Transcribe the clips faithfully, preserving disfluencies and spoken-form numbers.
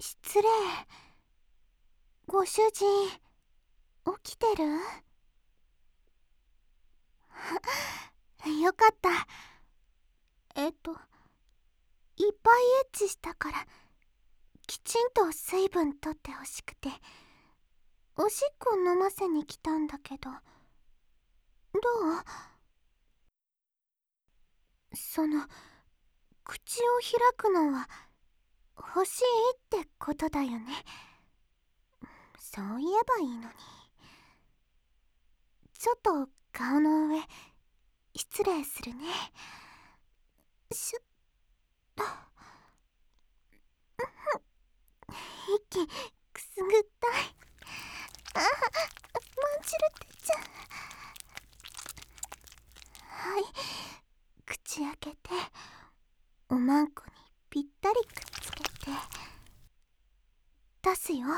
失礼。ご主人、起きてる？よかった。えっといっぱいエッチしたからきちんと水分とってほしくて、おしっこ飲ませに来たんだけど。どう？その口を開くのは欲しいってことだよね。そう言えばいいのに。ちょっと顔の上失礼するね。しゅっと息くすぐったい。あ、まんじるってちゃん。はい、口開けておまんこにぴったりくっつけて出すよ。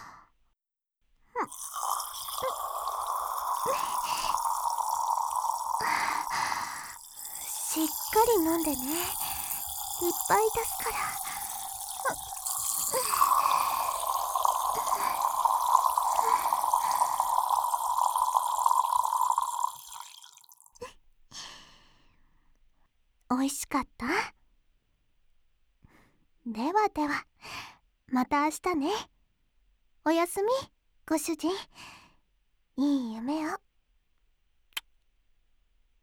しっかり飲んでね。いっぱい出すから。おいしかった？ではでは、また明日ね。おやすみ、ご主人。いい夢を。